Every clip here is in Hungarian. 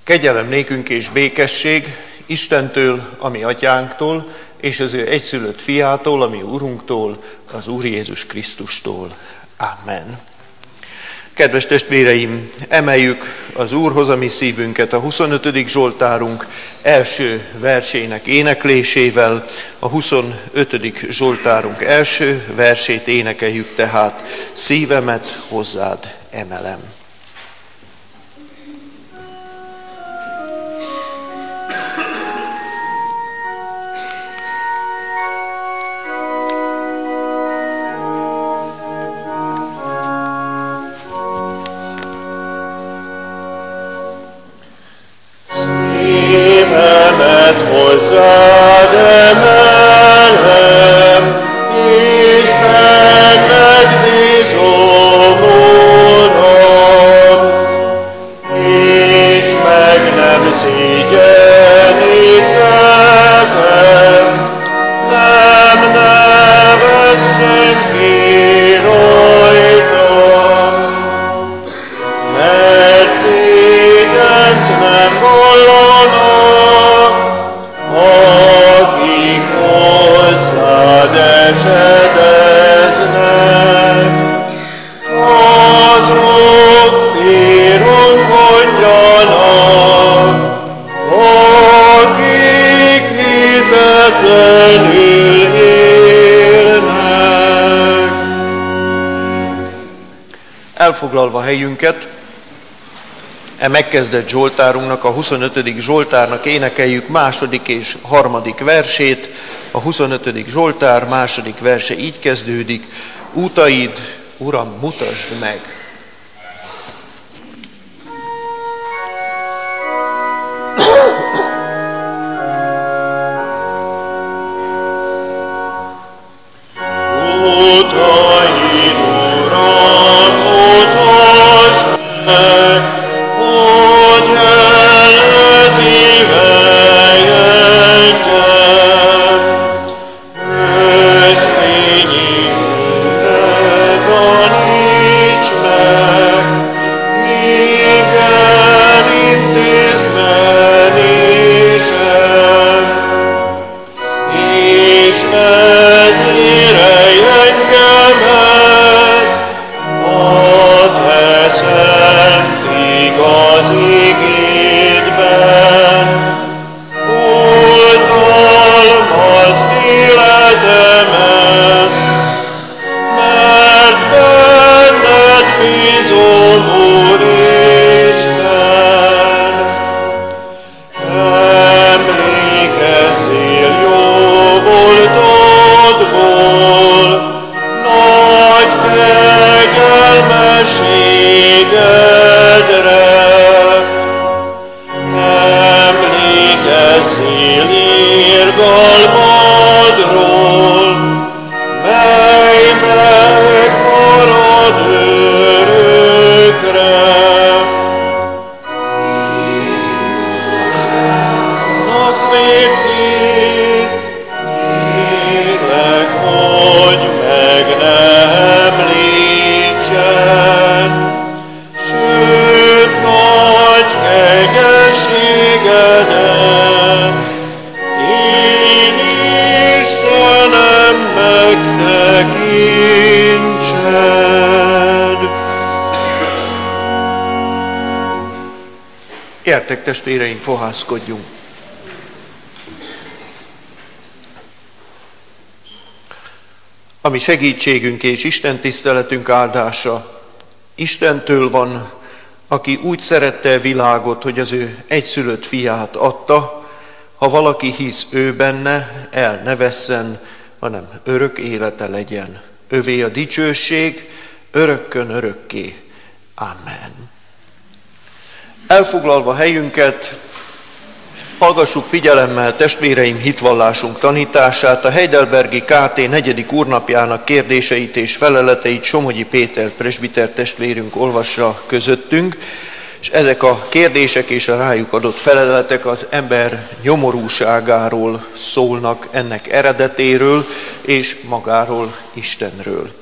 Kegyelem nékünk és békesség Istentől, ami atyánktól, és az ő egyszülött fiától, ami Urunktól, az Úr Jézus Krisztustól. Amen. Kedves testvéreim, emeljük az Úrhoz a mi szívünket a 25. Zsoltárunk első versének éneklésével. A 25. Zsoltárunk első versét énekeljük tehát: szívemet hozzád emelem. Hozzád emelem, és benned bízom, Uram, és meg nem szégyenítettem, nem nevet senki rajtam, mert szégyent nem vallanak, akik hozzád esedeznek, azok pironkodjanak, akik hitetlenül élnek. Elfoglalva helyünket, megkezdett Zsoltárunknak, a 25. Zsoltárnak énekeljük második és harmadik versét. A 25. Zsoltár második verse így kezdődik: útaid, Uram, mutasd meg! Útaid, Uram, mutasd meg! Gyertek, testvéreim, fohászkodjunk! A mi segítségünk és Isten tiszteletünk áldása Istentől van, aki úgy szerette a világot, hogy az ő egyszülött fiát adta, ha valaki hisz ő benne, el ne vesszen, hanem örök élete legyen. Övé a dicsőség, örökkön örökké. Amen. Elfoglalva helyünket, hallgassuk figyelemmel testvéreim hitvallásunk tanítását, a Heidelbergi KT 4. úrnapjának kérdéseit és feleleteit Somogyi Péter presbiter testvérünk olvassa közöttünk, és ezek a kérdések és a rájuk adott feleletek az ember nyomorúságáról szólnak, ennek eredetéről és magáról, Istenről.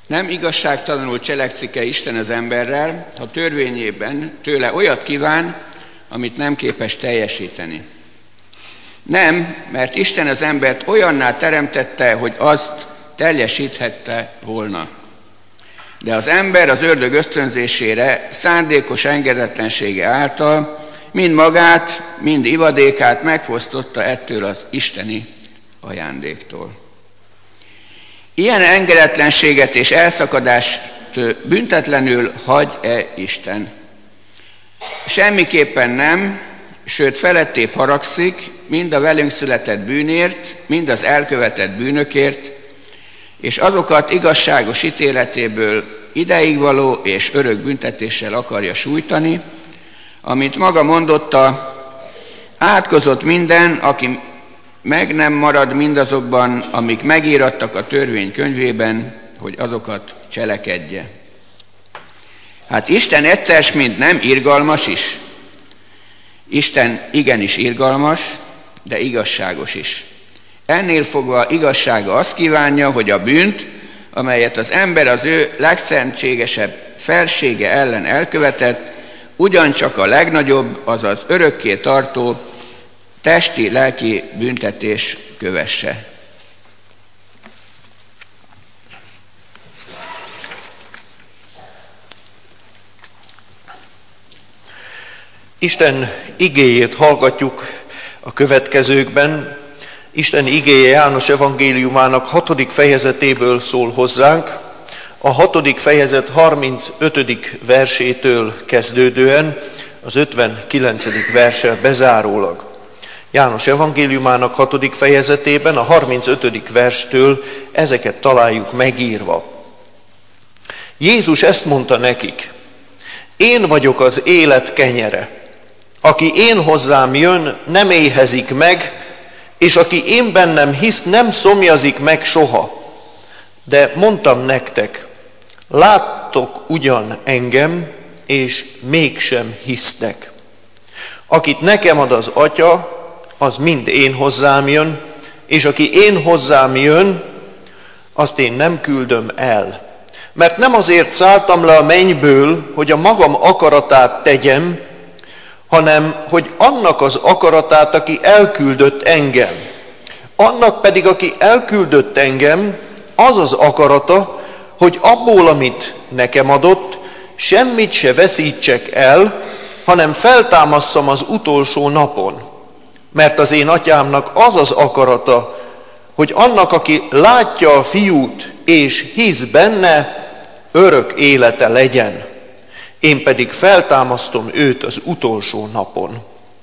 Nem igazságtalanul cselekszik-e Isten az emberrel, ha törvényében tőle olyat kíván, amit nem képes teljesíteni? Nem, mert Isten az embert olyanná teremtette, hogy azt teljesíthette volna. De az ember az ördög ösztönzésére, szándékos engedetlensége által mind magát, mind ivadékát megfosztotta ettől az isteni ajándéktól. Ilyen engedetlenséget és elszakadást büntetlenül hagy-e Isten? Semmiképpen nem, sőt felettébb haragszik, mind a velünk született bűnért, mind az elkövetett bűnökért, és azokat igazságos ítéletéből ideigvaló és örök büntetéssel akarja sújtani, amint maga mondotta, átkozott minden, aki meg nem marad mindazokban, amik megírattak a törvény könyvében, hogy azokat cselekedje. Hát Isten egyszer mind nem irgalmas is. Isten igenis irgalmas, de igazságos is. Ennél fogva igazsága azt kívánja, hogy a bűnt, amelyet az ember az ő legszentségesebb felsége ellen elkövetett, ugyancsak a legnagyobb, azaz örökké tartó testi-lelki büntetés kövesse. Isten igéjét hallgatjuk a következőkben. Isten igéje János evangéliumának 6. fejezetéből szól hozzánk, a 6. fejezet 35. versétől kezdődően, az 59. verssel bezárólag. János evangéliumának 6. fejezetében a 35. verstől ezeket találjuk megírva. Jézus ezt mondta nekik: én vagyok az élet kenyere. Aki én hozzám jön, nem éhezik meg, és aki én bennem hisz, nem szomjazik meg soha. De mondtam nektek, láttok ugyan engem, és mégsem hisztek. Akit nekem ad az Atya, az mind én hozzám jön, és aki én hozzám jön, azt én nem küldöm el. Mert nem azért szálltam le a mennyből, hogy a magam akaratát tegyem, hanem hogy annak az akaratát, aki elküldött engem. Annak pedig, aki elküldött engem, az az akarata, hogy abból, amit nekem adott, semmit se veszítsek el, hanem feltámasszam az utolsó napon. Mert az én atyámnak az az akarata, hogy annak, aki látja a fiút és hisz benne, örök élete legyen. Én pedig feltámasztom őt az utolsó napon.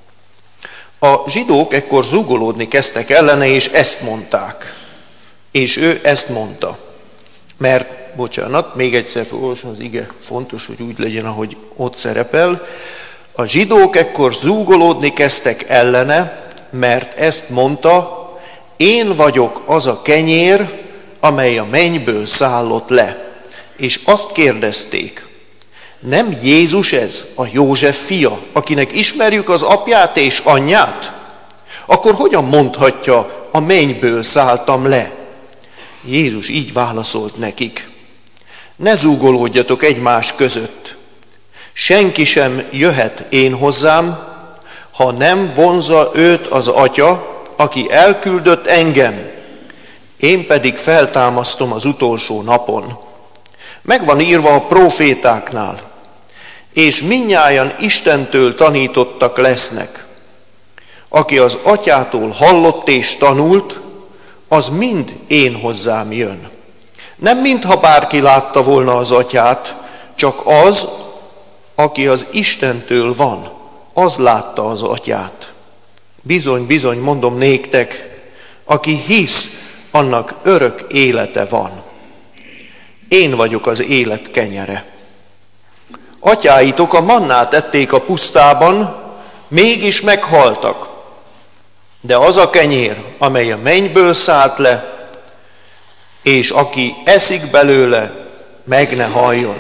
A zsidók ekkor zúgolódni kezdtek ellene, és ezt mondták. És ő ezt mondta. Mert, még egyszer felolvasom, az ige fontos, hogy úgy legyen, ahogy ott szerepel. A zsidók ekkor zúgolódni kezdtek ellene, mert ezt mondta, én vagyok az a kenyér, amely a mennyből szállott le. És azt kérdezték, nem Jézus ez, a József fia, akinek ismerjük az apját és anyját? Akkor hogyan mondhatja, a mennyből szálltam le? Jézus így válaszolt nekik, ne zúgolódjatok egymás között. Senki sem jöhet én hozzám, ha nem vonzza őt az Atya, aki elküldött engem. Én pedig feltámasztom az utolsó napon. Meg van írva a prófétáknál, és mindnyájan Istentől tanítottak lesznek. Aki az Atyától hallott és tanult, az mind én hozzám jön. Nem mintha bárki látta volna az Atyát, csak az, aki az Istentől van, az látta az Atyát. Bizony, bizony, mondom néktek, aki hisz, annak örök élete van. Én vagyok az élet kenyere. Atyáitok a mannát ették a pusztában, mégis meghaltak. De az a kenyér, amely a mennyből szállt le, és aki eszik belőle, meg ne haljon.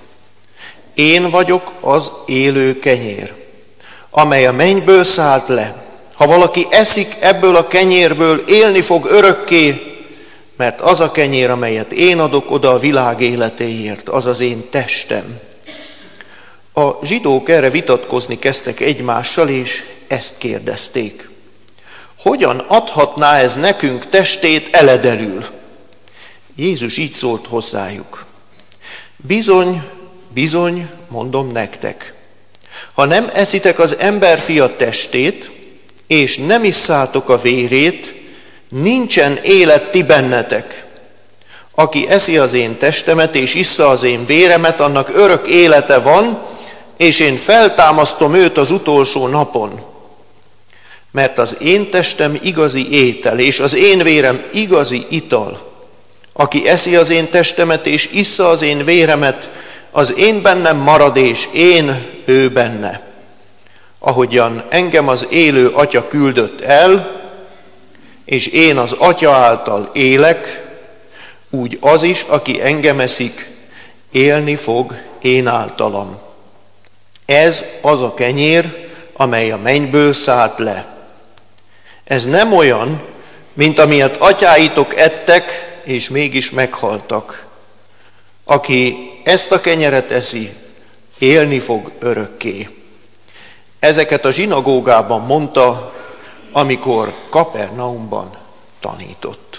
Én vagyok az élő kenyér, amely a mennyből szállt le. Ha valaki eszik ebből a kenyérből, élni fog örökké, mert az a kenyér, amelyet én adok oda a világ életéért, az az én testem. A zsidók erre vitatkozni kezdtek egymással, és ezt kérdezték. Hogyan adhatná ez nekünk testét eledelül? Jézus így szólt hozzájuk. Bizony, bizony, mondom nektek, ha nem eszitek az emberfia testét, és nem isszátok a vérét, nincsen élet ti bennetek. Aki eszi az én testemet, és issza az én véremet, annak örök élete van, és én feltámasztom őt az utolsó napon. Mert az én testem igazi étel, és az én vérem igazi ital. Aki eszi az én testemet, és issza az én véremet, az én bennem marad, és én ő benne. Ahogyan engem az élő Atya küldött el, és én az Atya által élek, úgy az is, aki engem eszik, élni fog én általam. Ez az a kenyér, amely a mennyből szállt le. Ez nem olyan, mint amilyet atyáitok ettek, és mégis meghaltak. Aki ezt a kenyeret eszi, élni fog örökké. Ezeket a zsinagógában mondta, amikor Kapernaumban tanított.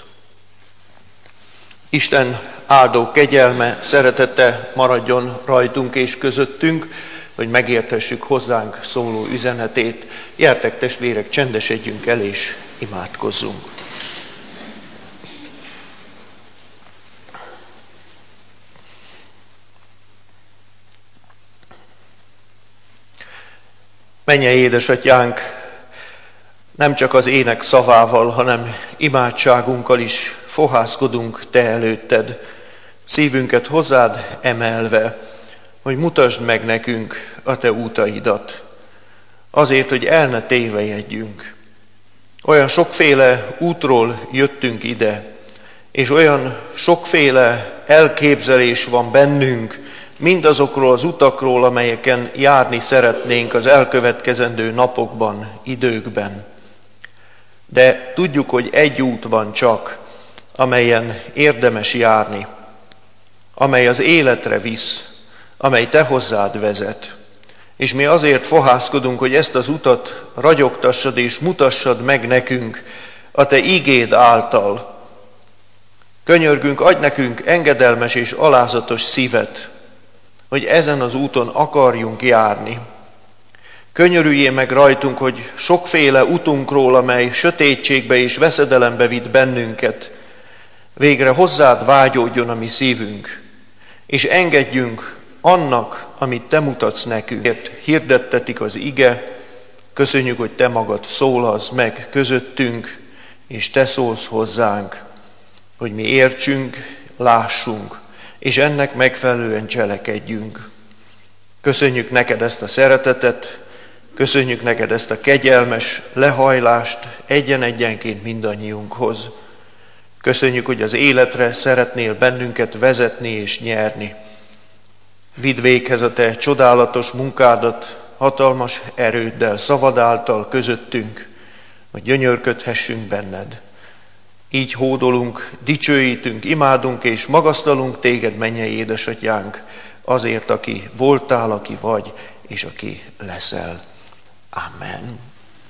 Isten áldó kegyelme, szeretete maradjon rajtunk és közöttünk, hogy megértessük hozzánk szóló üzenetét. Gyertek testvérek, csendesedjünk el és imádkozzunk. Mennyei édesatyánk, nem csak az ének szavával, hanem imádságunkkal is fohászkodunk te előtted, szívünket hozzád emelve, hogy mutasd meg nekünk a te útaidat, azért, hogy el ne tévejedjünk. Olyan sokféle útról jöttünk ide, és olyan sokféle elképzelés van bennünk, mindazokról az utakról, amelyeken járni szeretnénk az elkövetkezendő napokban, időkben. De tudjuk, hogy egy út van csak, amelyen érdemes járni, amely az életre visz, amely te hozzád vezet. És mi azért fohászkodunk, hogy ezt az utat ragyogtassad és mutassad meg nekünk a te ígéd által. Könyörgünk, adj nekünk engedelmes és alázatos szívet, hogy ezen az úton akarjunk járni. Könyörüljél meg rajtunk, hogy sokféle utunkról, amely sötétségbe és veszedelembe vitt bennünket, végre hozzád vágyódjon a mi szívünk, és engedjünk annak, amit te mutatsz nekünk. Hirdettetik az ige, köszönjük, hogy te magad szólalsz meg közöttünk, és te szólsz hozzánk, hogy mi értsünk, lássunk, és ennek megfelelően cselekedjünk. Köszönjük neked ezt a szeretetet, köszönjük neked ezt a kegyelmes lehajlást egyen-egyenként mindannyiunkhoz. Köszönjük, hogy az életre szeretnél bennünket vezetni és nyerni. Vidd véghez a te csodálatos munkádat, hatalmas erőddel, szavad által közöttünk, hogy gyönyörködhessünk benned. Így hódolunk, dicsőítünk, imádunk és magasztalunk téged, mennyei édesatyánk, azért, aki voltál, aki vagy, és aki leszel. Amen.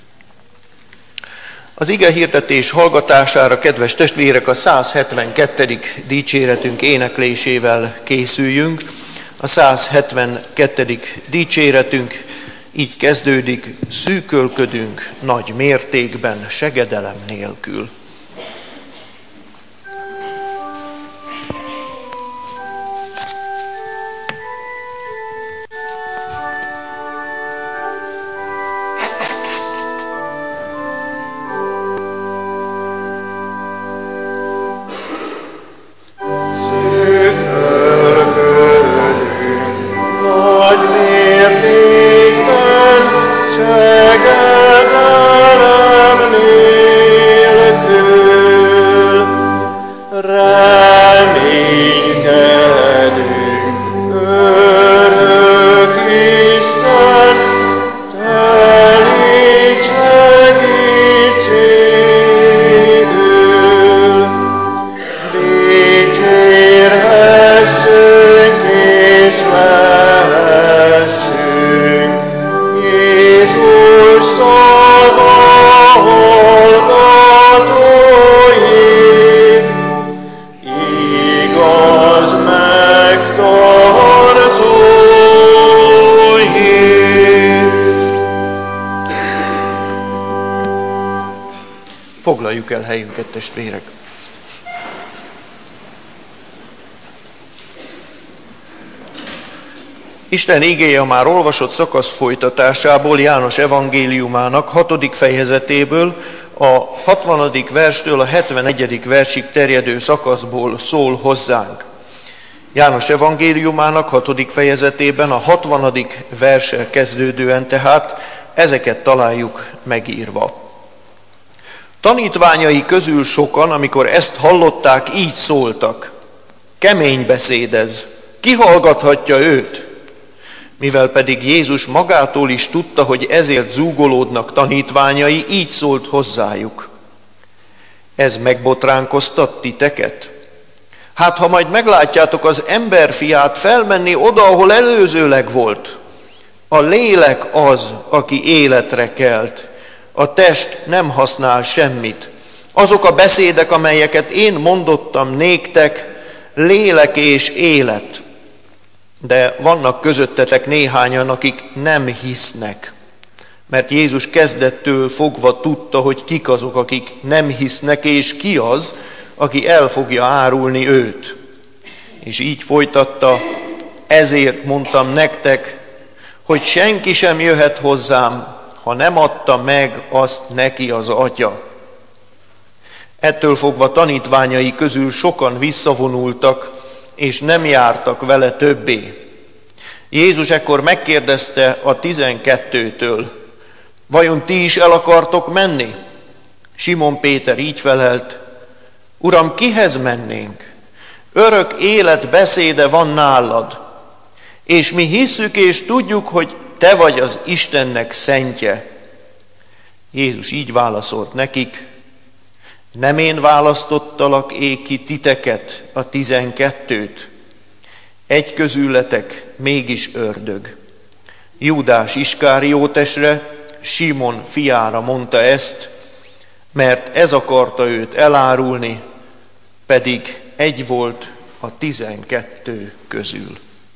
Az ige hirdetés hallgatására, kedves testvérek, a 172. dicséretünk éneklésével készüljünk. A 172. dicséretünk így kezdődik: szűkölködünk nagy mértékben, segedelem nélkül. Segedelem nélkül Foglaljuk el helyünket, testvérek. Isten igéje a már olvasott szakasz folytatásából, János evangéliumának 6. fejezetéből, a 60. verstől a 71. versig terjedő szakaszból szól hozzánk. János evangéliumának 6. fejezetében a 60. verssel kezdődően tehát ezeket találjuk megírva. Tanítványai közül sokan, amikor ezt hallották, így szóltak: kemény beszéd ez, ki hallgathatja őt? Mivel pedig Jézus magától is tudta, hogy ezért zúgolódnak tanítványai, így szólt hozzájuk: ez megbotránkoztat titeket? Hát ha majd meglátjátok az emberfiát felmenni oda, ahol előzőleg volt, a lélek az, aki életre kelt, a test nem használ semmit. Azok a beszédek, amelyeket én mondottam néktek, lélek és élet. De vannak közöttetek néhányan, akik nem hisznek. Mert Jézus kezdettől fogva tudta, hogy kik azok, akik nem hisznek, és ki az, aki el fogja árulni őt. És így folytatta: ezért mondtam nektek, hogy senki sem jöhet hozzám, ha nem adta meg azt neki az Atya. Ettől fogva tanítványai közül sokan visszavonultak, és nem jártak vele többé. Jézus ekkor megkérdezte a 12-től: vajon ti is el akartok menni? Simon Péter így felelt: Uram, kihez mennénk? Örök élet beszéde van nálad, és mi hisszük és tudjuk, hogy te vagy az Istennek szentje. Jézus így válaszolt nekik: nem én választottalak ki titeket, a 12-t, egy közületek mégis ördög. Júdás Iskáriótesre, Simon fiára mondta ezt, mert ez akarta őt elárulni, pedig egy volt a 12 közül.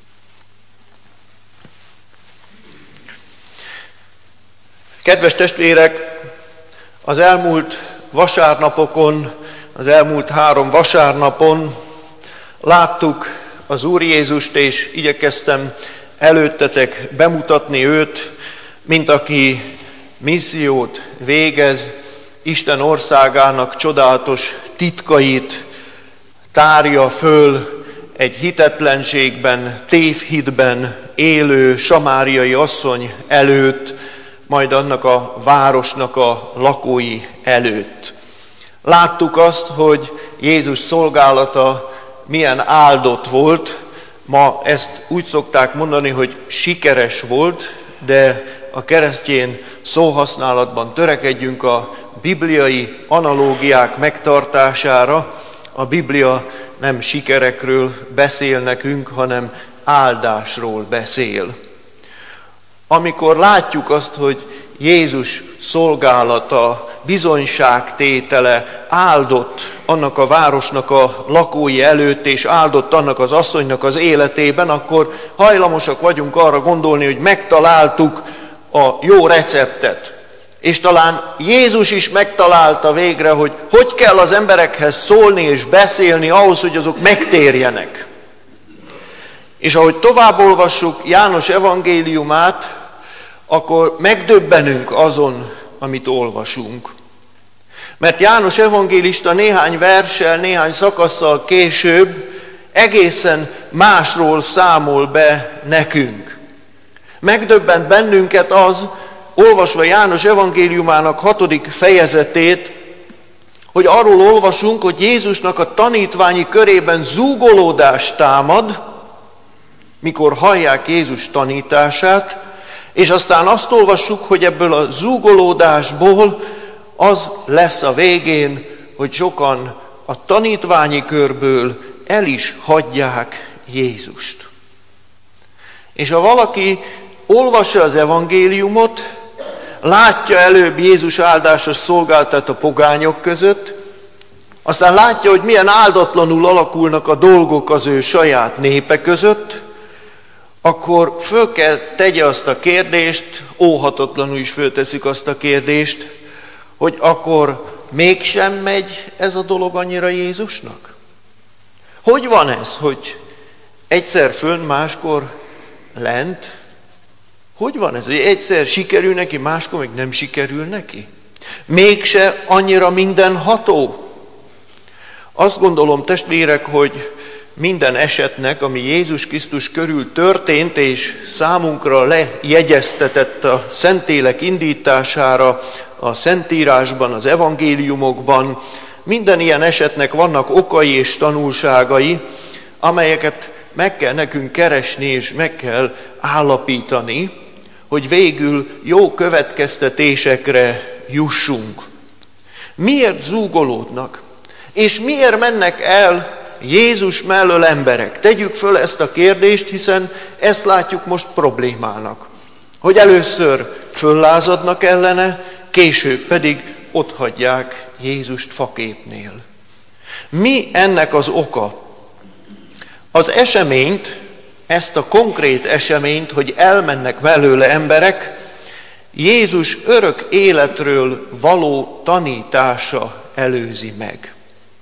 Kedves testvérek, az elmúlt vasárnapokon, az elmúlt 3 vasárnapon láttuk az Úr Jézust, és igyekeztem előttetek bemutatni őt, mint aki missziót végez, Isten országának csodálatos titkait tárja föl egy hitetlenségben, tévhitben élő samáriai asszony előtt, majd annak a városnak a lakói előtt. Láttuk azt, hogy Jézus szolgálata milyen áldott volt. Ma ezt úgy szokták mondani, hogy sikeres volt, de a keresztény szóhasználatban törekedjünk a bibliai analógiák megtartására. A Biblia nem sikerekről beszél nekünk, hanem áldásról beszél. Amikor látjuk azt, hogy Jézus szolgálata, bizonyságtétele áldott annak a városnak a lakói előtt, és áldott annak az asszonynak az életében, akkor hajlamosak vagyunk arra gondolni, hogy megtaláltuk a jó receptet. És talán Jézus is megtalálta végre, hogy kell az emberekhez szólni és beszélni ahhoz, hogy azok megtérjenek. És ahogy tovább olvassuk János evangéliumát, akkor megdöbbenünk azon, amit olvasunk. Mert János evangélista néhány verssel, néhány szakasszal később egészen másról számol be nekünk. Megdöbbent bennünket az, olvasva János evangéliumának 6. fejezetét, hogy arról olvasunk, hogy Jézusnak a tanítványi körében zúgolódás támad, mikor hallják Jézus tanítását, és aztán azt olvassuk, hogy ebből a zúgolódásból az lesz a végén, hogy sokan a tanítványi körből el is hagyják Jézust. És ha valaki olvassa az evangéliumot, látja előbb Jézus áldásos szolgálatát a pogányok között, aztán látja, hogy milyen áldatlanul alakulnak a dolgok az ő saját népe között, akkor föl kell tegye azt a kérdést, óhatatlanul is föltesszük azt a kérdést, hogy akkor mégsem megy ez a dolog annyira Jézusnak? Hogy van ez, hogy egyszer fönn, máskor lent? Hogy van ez, hogy egyszer sikerül neki, máskor meg nem sikerül neki? Mégse annyira mindenható? Azt gondolom, testvérek, hogy minden esetnek, ami Jézus Krisztus körül történt, és számunkra lejegyeztetett a Szentlélek indítására, a Szentírásban, az evangéliumokban, minden ilyen esetnek vannak okai és tanulságai, amelyeket meg kell nekünk keresni és meg kell állapítani, hogy végül jó következtetésekre jussunk. Miért zúgolódnak? És miért mennek el Jézus mellől emberek? Tegyük föl ezt a kérdést, hiszen ezt látjuk most problémának. Hogy először föllázadnak ellene, később pedig otthagyják Jézust faképnél. Mi ennek az oka? Az eseményt, ezt a konkrét eseményt, hogy elmennek mellőle emberek, Jézus örök életről való tanítása előzi meg.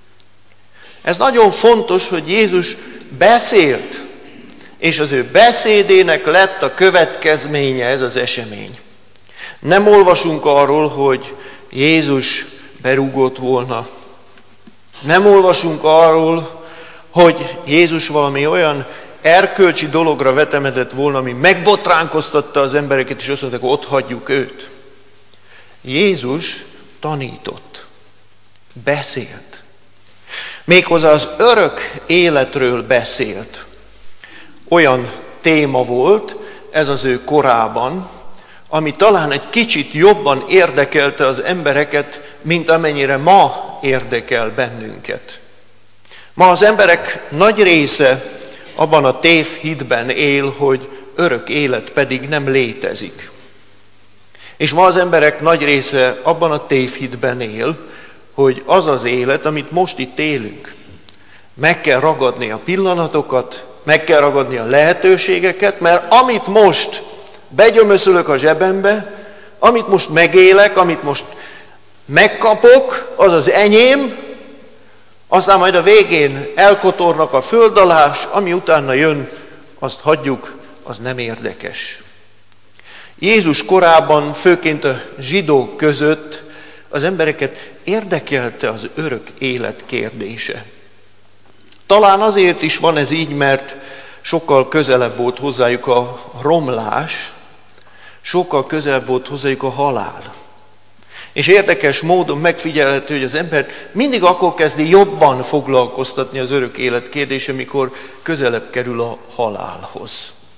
Ez nagyon fontos, hogy Jézus beszélt, és az ő beszédének lett a következménye ez az esemény. Nem olvasunk arról, hogy Jézus berúgott volna. Nem olvasunk arról, hogy Jézus valami olyan erkölcsi dologra vetemedett volna, ami megbotránkoztatta az embereket, és azt mondták, hogy ott hagyjuk őt. Jézus tanított, beszélt. Méghozzá az örök életről beszélt. Olyan téma volt ez az ő korában, ami talán egy kicsit jobban érdekelte az embereket, mint amennyire ma érdekel bennünket. Ma az emberek nagy része abban a tévhitben él, hogy örök élet pedig nem létezik. És ma az emberek nagy része abban a tévhitben él, hogy az az élet, amit most itt élünk, meg kell ragadni a pillanatokat, meg kell ragadni a lehetőségeket, mert amit most begyömöszölök a zsebembe, amit most megélek, amit most megkapok, az az enyém, aztán majd a végén elkotornak a föld alá, s ami utána jön, azt hagyjuk, az nem érdekes. Jézus korában, főként a zsidók között az embereket érdekelte az örök élet kérdése. Talán azért is van ez így, mert sokkal közelebb volt hozzájuk a romlás, sokkal közelebb volt hozzájuk a halál. És érdekes módon megfigyelhető, hogy az ember mindig akkor kezdi jobban foglalkoztatni az örök élet kérdése, mikor közelebb kerül a halálhoz.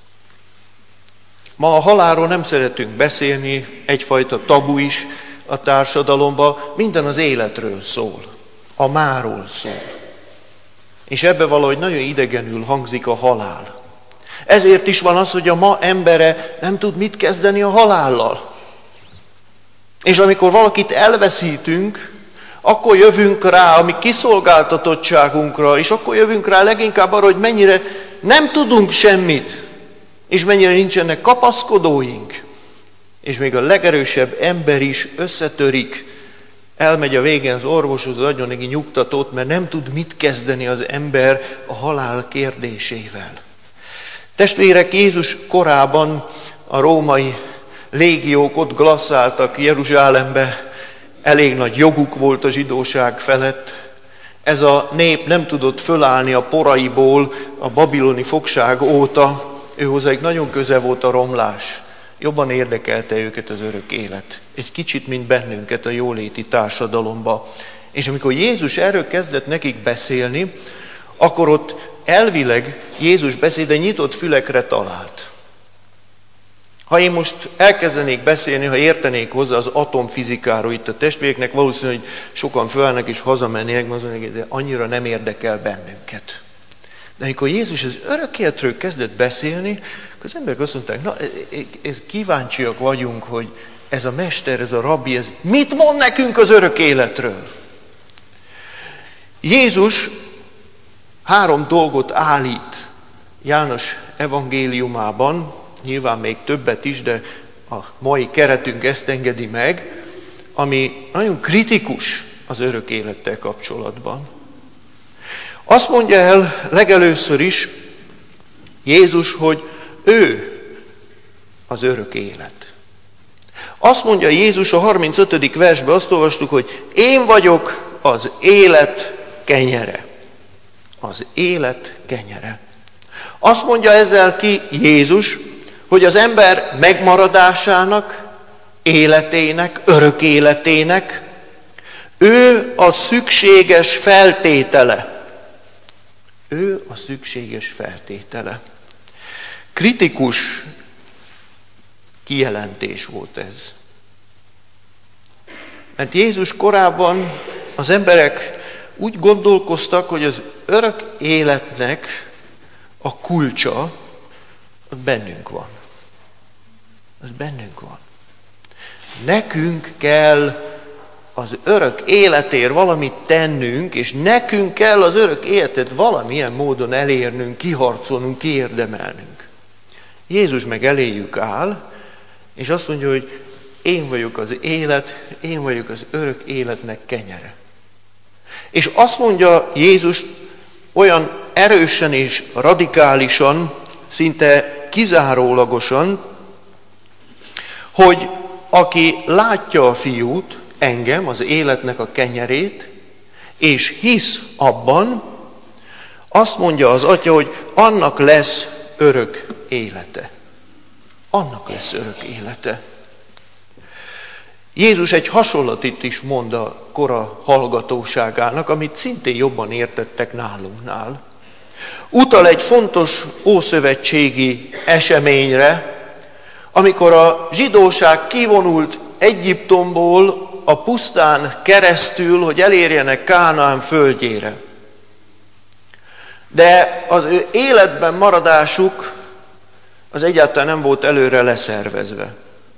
Ma a halálról nem szeretünk beszélni, egyfajta tabu is a társadalomban, minden az életről szól, a máról szól. És ebbe valahogy nagyon idegenül hangzik a halál. Ezért is van az, hogy a ma embere nem tud mit kezdeni a halállal. És amikor valakit elveszítünk, akkor jövünk rá a mi kiszolgáltatottságunkra, és akkor jövünk rá leginkább arra, hogy mennyire nem tudunk semmit, és mennyire nincsenek kapaszkodóink. És még a legerősebb ember is összetörik, elmegy a végén az orvoshoz, adjon neki nyugtatót, mert nem tud mit kezdeni az ember a halál kérdésével. Testvérek, Jézus korában a római légiók ott glasszáltak Jeruzsálembe, elég nagy joguk volt a zsidóság felett. Ez a nép nem tudott fölállni a poraiból a babiloni fogság óta, ő hozzájuk nagyon közel volt a romlás. Jobban érdekelte őket az örök élet. Egy kicsit, mint bennünket a jóléti társadalomba. És amikor Jézus erről kezdett nekik beszélni, akkor ott elvileg Jézus beszéde nyitott fülekre talált. Ha én most elkezdenék beszélni, ha értenék hozzá az atomfizikáról itt a testvéreknek, valószínűleg, hogy sokan fölállnak és hazamennének, de annyira nem érdekel bennünket. De amikor Jézus az örök életről kezdett beszélni, akkor az emberek azt mondták, na, kíváncsiak vagyunk, hogy ez a mester, ez a rabbi, ez mit mond nekünk az örök életről? Jézus 3 dolgot állít János evangéliumában, nyilván még többet is, de a mai keretünk ezt engedi meg, ami nagyon kritikus az örök élettel kapcsolatban. Azt mondja el legelőször is Jézus, hogy ő az örök élet. Azt mondja Jézus a 35. versben, azt olvastuk, hogy én vagyok az élet kenyere. Az élet kenyere. Azt mondja ezzel ki Jézus, hogy az ember megmaradásának, életének, örök életének ő a szükséges feltétele. Ő a szükséges feltétele. Kritikus kijelentés volt ez. Mert Jézus korábban az emberek úgy gondolkoztak, hogy az örök életnek a kulcsa az bennünk van. Az bennünk van. Nekünk kell az örök életért valamit tennünk, és nekünk kell az örök életet valamilyen módon elérnünk, kiharcolnunk, kiérdemelnünk. Jézus meg eléjük áll, és azt mondja, hogy én vagyok az élet, én vagyok az örök életnek kenyere. És azt mondja Jézus olyan erősen és radikálisan, szinte kizárólagosan, hogy aki látja a fiút, engem, az életnek a kenyerét, és hisz abban, azt mondja az Atya, hogy annak lesz örök élete. Annak lesz örök élete. Jézus egy hasonlatot is mond a kora hallgatóságának, amit szintén jobban értettek nálunknál. Utal egy fontos ószövetségi eseményre, amikor a zsidóság kivonult Egyiptomból a pusztán keresztül, hogy elérjenek Kánaán földjére. De az ő életben maradásuk az egyáltalán nem volt előre leszervezve.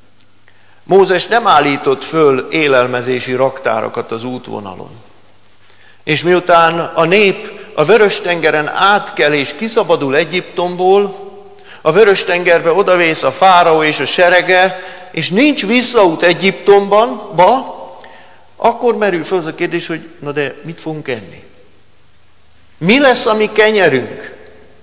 Mózes nem állított föl élelmezési raktárakat az útvonalon. És miután a nép a Vörös-tengeren átkel és kiszabadul Egyiptomból, a Vörös-tengerbe odavész a fáraó és a serege, és nincs visszaút Egyiptomba, akkor merül fel az a kérdés, hogy na de mit fogunk enni? Mi lesz a mi kenyerünk?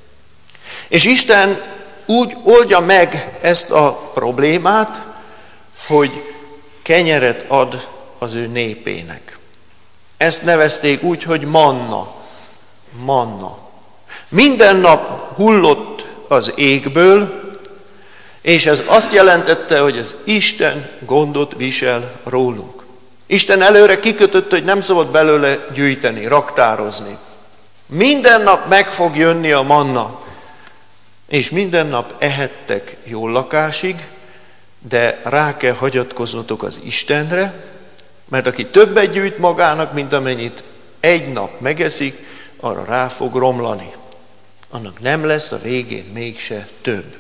És Isten úgy oldja meg ezt a problémát, hogy kenyeret ad az ő népének. Ezt nevezték úgy, hogy manna. Manna. Minden nap hullott az égből, és ez azt jelentette, hogy az Isten gondot visel rólunk. Isten előre kikötötte, hogy nem szabad belőle gyűjteni, raktározni. Minden nap meg fog jönni a manna, és minden nap ehettek jól lakásig, de rá kell hagyatkoznotok az Istenre, mert aki többet gyűjt magának, mint amennyit egy nap megeszik, arra rá fog romlani. Annak nem lesz a végén mégse több.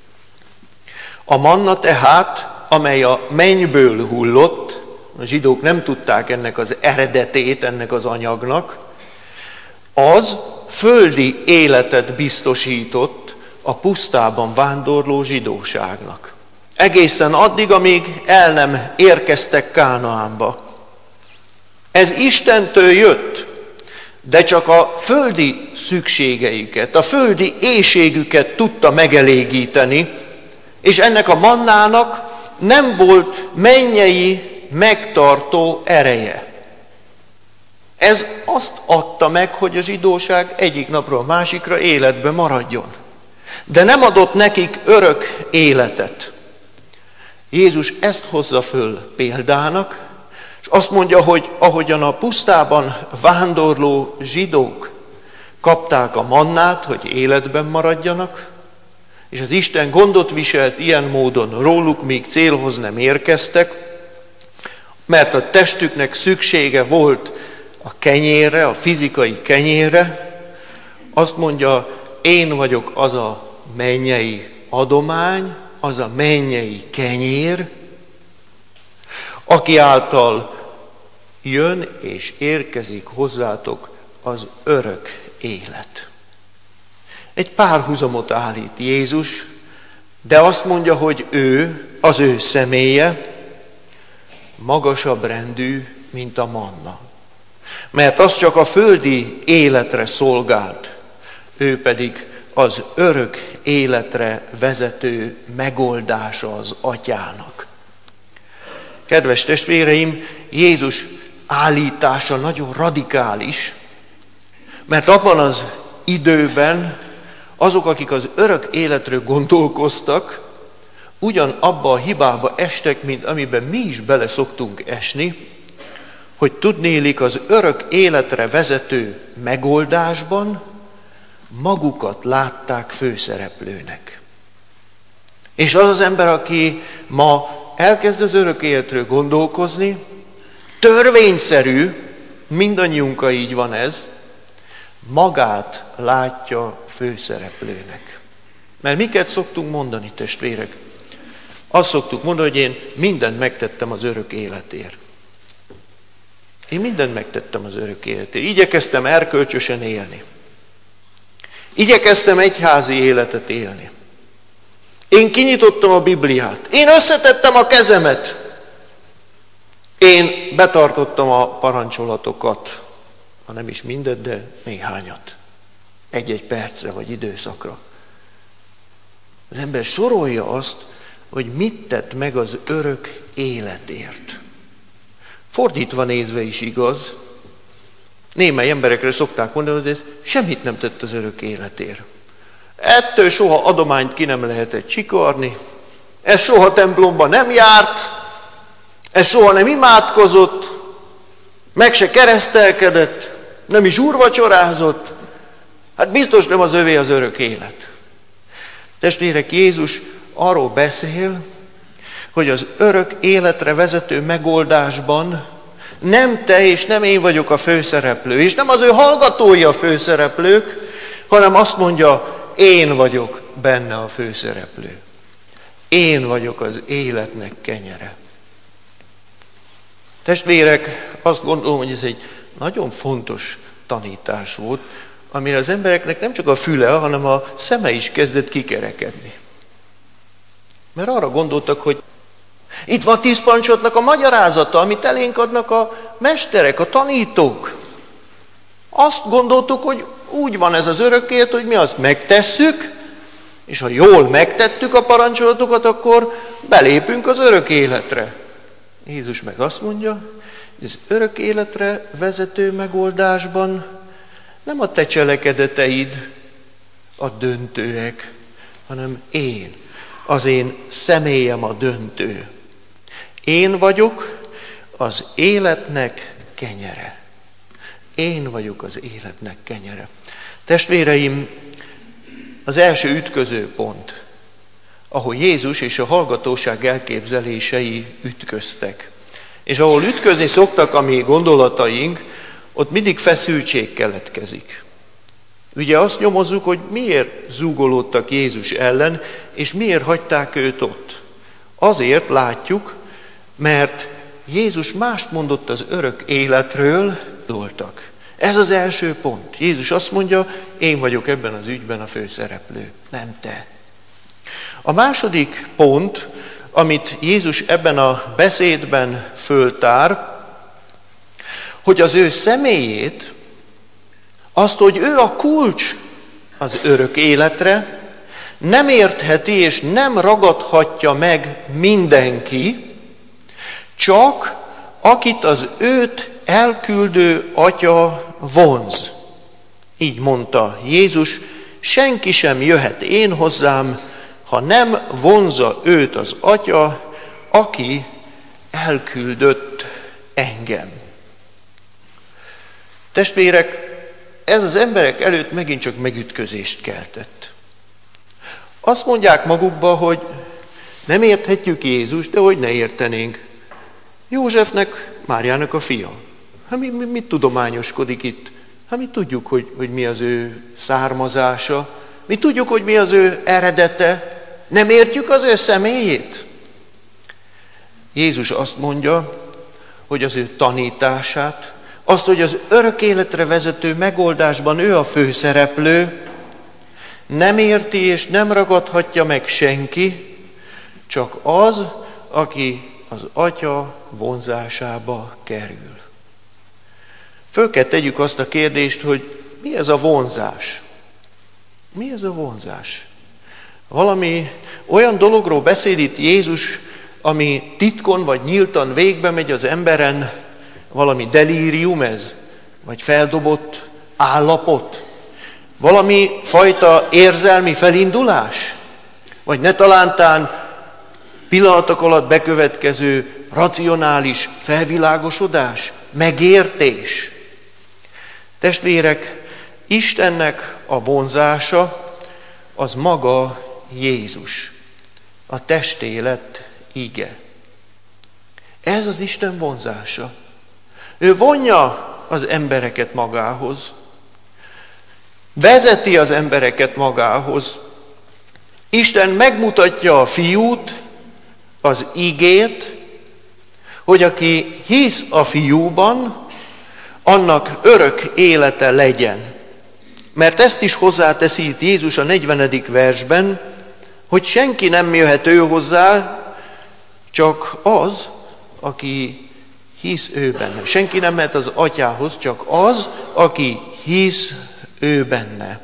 A manna tehát, amely a mennyből hullott, a zsidók nem tudták ennek az eredetét, ennek az anyagnak, az földi életet biztosított a pusztában vándorló zsidóságnak. Egészen addig, amíg el nem érkeztek Kánaánba. Ez Istentől jött, de csak a földi szükségeiket, a földi éhségüket tudta megelégíteni, és ennek a mannának nem volt mennyei megtartó ereje. Ez azt adta meg, hogy a zsidóság egyik napról a másikra életbe maradjon. De nem adott nekik örök életet. Jézus ezt hozza föl példának, és azt mondja, hogy ahogyan a pusztában vándorló zsidók kapták a mannát, hogy életben maradjanak, és az Isten gondot viselt ilyen módon róluk, míg célhoz nem érkeztek, mert a testüknek szüksége volt a kenyérre, a fizikai kenyérre, azt mondja, én vagyok az a mennyei adomány, az a mennyei kenyér, aki által jön és érkezik hozzátok az örök élet. Egy párhuzamot állít Jézus, de azt mondja, hogy ő, az ő személye magasabb rendű, mint a manna. Mert az csak a földi életre szolgált, ő pedig az örök életre vezető megoldása az Atyának. Kedves testvéreim, Jézus állítása nagyon radikális, mert abban az időben azok, akik az örök életről gondolkoztak, ugyanabba a hibába estek, mint amiben mi is bele szoktunk esni, hogy tudnélik az örök életre vezető megoldásban magukat látták főszereplőnek. És az az ember, aki ma elkezd az örök életről gondolkozni, törvényszerű, mindannyiunkkal így van ez, magát látja főszereplőnek. Mert miket szoktunk mondani, testvérek? Azt szoktuk mondani, hogy én mindent megtettem az örök életért. Én mindent megtettem az örök életért. Igyekeztem erkölcsösen élni. Igyekeztem egyházi életet élni. Én kinyitottam a Bibliát. Én összetettem a kezemet. Én betartottam a parancsolatokat. Ha nem is mindet, de néhányat. Egy-egy percre vagy időszakra. Az ember sorolja azt, hogy mit tett meg az örök életért. Fordítva nézve is igaz. Némely emberekre szokták mondani, hogy ez semmit nem tett az örök életért. Ettől soha adományt ki nem lehetett csikarni, ez soha templomba nem járt, ez soha nem imádkozott, meg se keresztelkedett, nem is úrvacsorázott. Hát biztos nem az övé az örök élet. Testvérek, Jézus arról beszél, hogy az örök életre vezető megoldásban nem te és nem én vagyok a főszereplő, és nem az ő hallgatói a főszereplők, hanem azt mondja, én vagyok benne a főszereplő. Én vagyok az életnek kenyere. Testvérek, azt gondolom, hogy ez egy nagyon fontos tanítás volt, amire az embereknek nem csak a füle, hanem a szeme is kezdett kikerekedni. Mert arra gondoltak, hogy itt van 10 parancsotnak a magyarázata, amit elénk adnak a mesterek, a tanítók. Azt gondoltuk, hogy úgy van ez az örök élet, hogy mi azt megtesszük, és ha jól megtettük a parancsolatokat, akkor belépünk az örök életre. Jézus meg azt mondja, hogy az örök életre vezető megoldásban nem a te cselekedeteid a döntőek, hanem én. Az én személyem a döntő. Én vagyok az életnek kenyere. Én vagyok az életnek kenyere. Testvéreim, az első ütköző pont, ahol Jézus és a hallgatóság elképzelései ütköztek. És ahol ütközni szoktak a mi gondolataink, ott mindig feszültség keletkezik. Ugye azt nyomozzuk, hogy miért zúgolódtak Jézus ellen, és miért hagyták őt ott. Azért látjuk, mert Jézus mást mondott az örök életről, doltak. Ez az első pont. Jézus azt mondja, én vagyok ebben az ügyben a főszereplő, nem te. A második pont, amit Jézus ebben a beszédben föltár, hogy az ő személyét, azt, hogy ő a kulcs az örök életre, nem értheti és nem ragadhatja meg mindenki, csak akit az őt elküldő Atya vonz. Így mondta Jézus, senki sem jöhet én hozzám, ha nem vonzza őt az Atya, aki elküldött engem. Testvérek, ez az emberek előtt megint csak megütközést keltett. Azt mondják magukba, hogy nem érthetjük Jézust, de hogy ne értenénk. Józsefnek, Máriának a fia. Hát mit tudományoskodik itt? Hát mi tudjuk, hogy mi az ő származása. Mi tudjuk, hogy mi az ő eredete. Nem értjük az ő személyét. Jézus azt mondja, hogy az ő tanítását, azt, hogy az örök életre vezető megoldásban ő a főszereplő, nem érti és nem ragadhatja meg senki, csak az, aki az Atya vonzásába kerül. föl kell tegyük azt a kérdést, hogy mi ez a vonzás? Mi ez a vonzás? Valami olyan dologról beszél itt Jézus, ami titkon vagy nyíltan végbe megy az emberen, valami delírium ez, vagy feldobott állapot, valami fajta érzelmi felindulás, vagy ne talántán pillanatok alatt bekövetkező racionális felvilágosodás, megértés. Testvérek, Istennek a vonzása az maga Jézus, a testé lett ige. Ez az Isten vonzása. Ő vonja az embereket magához, vezeti az embereket magához. Isten megmutatja a fiút, az igét, hogy aki hisz a fiúban, annak örök élete legyen. Mert ezt is hozzáteszi itt Jézus a 40. versben, hogy senki nem jöhet ő hozzá, csak az, aki hisz ő benne. Senki nem mehet az atyához, csak az, aki hisz ő benne.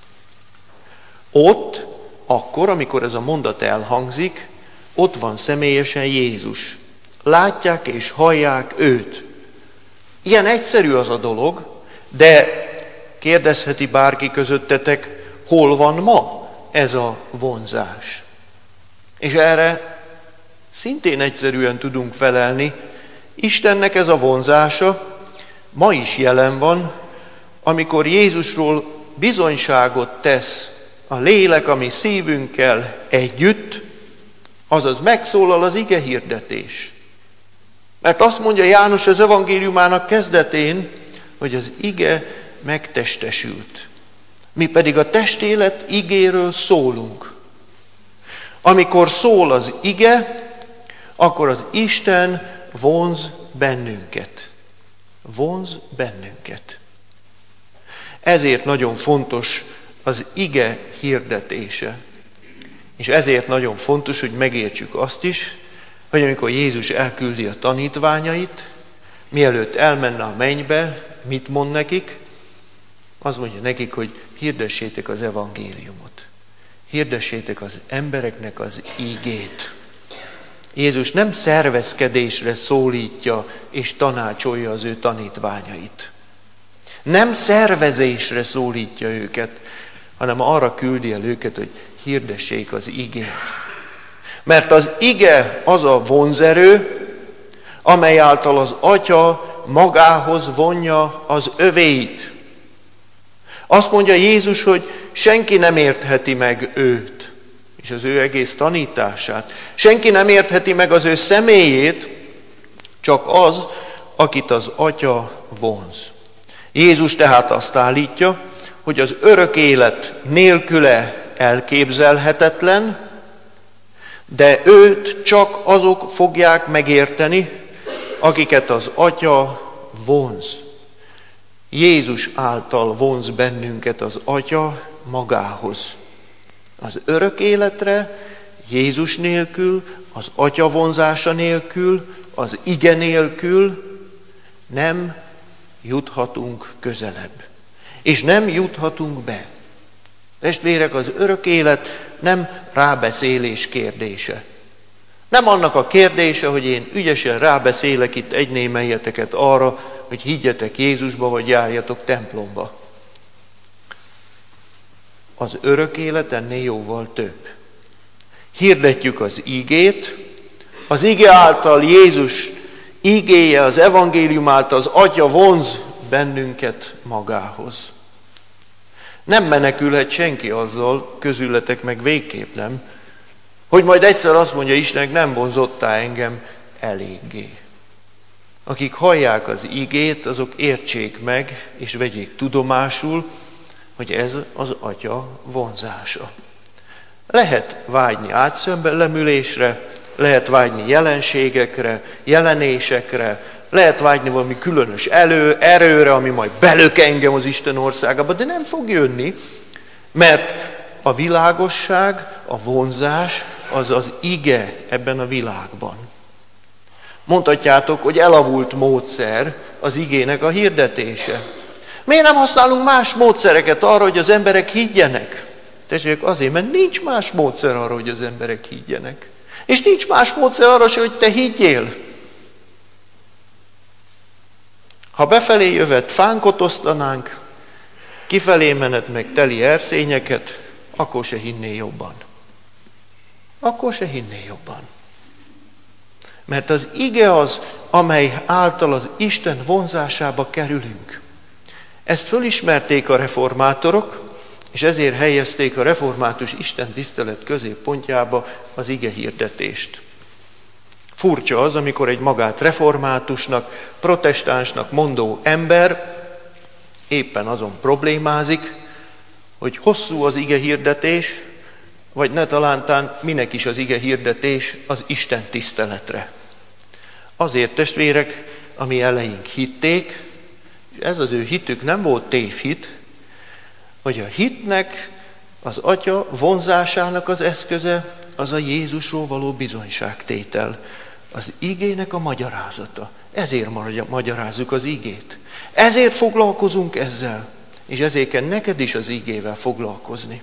Ott, akkor, amikor ez a mondat elhangzik, ott van személyesen Jézus. Látják és hallják őt. Ilyen egyszerű az a dolog, de kérdezheti bárki közöttetek, hol van ma ez a vonzás? És erre szintén egyszerűen tudunk felelni. Istennek ez a vonzása ma is jelen van, amikor Jézusról bizonyságot tesz a lélek, ami szívünkkel együtt, azaz megszólal az ige hirdetés. Mert azt mondja János az evangéliumának kezdetén, hogy az ige megtestesült. Mi pedig a testélet igéről szólunk. Amikor szól az ige, akkor az Isten vonz bennünket. Vonz bennünket. Ezért nagyon fontos az ige hirdetése. És ezért nagyon fontos, hogy megértsük azt is, hogy amikor Jézus elküldi a tanítványait, mielőtt elmenne a mennybe, mit mond nekik? Azt mondja nekik, hogy hirdessétek az evangéliumot. Hirdessétek az embereknek az ígét. Jézus nem szervezkedésre szólítja és tanácsolja az ő tanítványait. Nem szervezésre szólítja őket, hanem arra küldi el őket, hogy hirdessék az igét. Mert az ige az a vonzerő, amely által az Atya magához vonja az övéit. Azt mondja Jézus, hogy senki nem értheti meg őt, és az ő egész tanítását. Senki nem értheti meg az ő személyét, csak az, akit az Atya vonz. Jézus tehát azt állítja, hogy az örök élet nélküle elképzelhetetlen, de őt csak azok fogják megérteni, akiket az Atya vonz. Jézus által vonz bennünket az Atya magához. Az örök életre Jézus nélkül, az Atya vonzása nélkül, az ige nélkül nem juthatunk közelebb. És nem juthatunk be. Testvérek, az örök élet nem rábeszélés kérdése. Nem annak a kérdése, hogy én ügyesen rábeszélek itt egy némelyeteket arra, hogy higgyetek Jézusba, vagy járjatok templomba. Az örök élet ennél jóval több. Hirdetjük az ígét, az ige által Jézus ígéje, az evangélium által az Atya vonz bennünket magához. Nem menekülhet senki azzal, közületek meg végképp nem, hogy majd egyszer azt mondja Istennek, nem vonzottál engem eléggé. Akik hallják az igét, azok értsék meg, és vegyék tudomásul, hogy ez az Atya vonzása. Lehet vágyni átszembelemülésre, lehet vágyni jelenségekre, jelenésekre, lehet vágyni valami különös erőre, ami majd belök engem az Isten országába, de nem fog jönni, mert a világosság, a vonzás az az ige ebben a világban. Mondhatjátok, hogy elavult módszer az igének a hirdetése. Miért nem használunk más módszereket arra, hogy az emberek higgyenek? Tessék, azért, mert nincs más módszer arra, hogy az emberek higgyenek. És nincs más módszer arra se, hogy te higgyél. Ha befelé jövet fánkot osztanánk, kifelé menet meg teli erszényeket, akkor se hinné jobban. Akkor se hinné jobban. Mert az ige az, amely által az Isten vonzásába kerülünk. Ezt fölismerték a reformátorok, és ezért helyezték a református Isten tisztelet középpontjába az ige hirdetést. Furcsa az, amikor egy magát reformátusnak, protestánsnak mondó ember éppen azon problémázik, hogy hosszú az ige hirdetés, vagy ne talántán minek is az ige hirdetés az Isten tiszteletre. Azért, testvérek, ami eleink hitték, és ez az ő hitük nem volt tévhit, hogy a hitnek az Atya vonzásának az eszköze az a Jézusról való bizonyságtétel, az igének a magyarázata. Ezért magyarázzuk az igét. Ezért foglalkozunk ezzel, és ezért kell neked is az igével foglalkozni.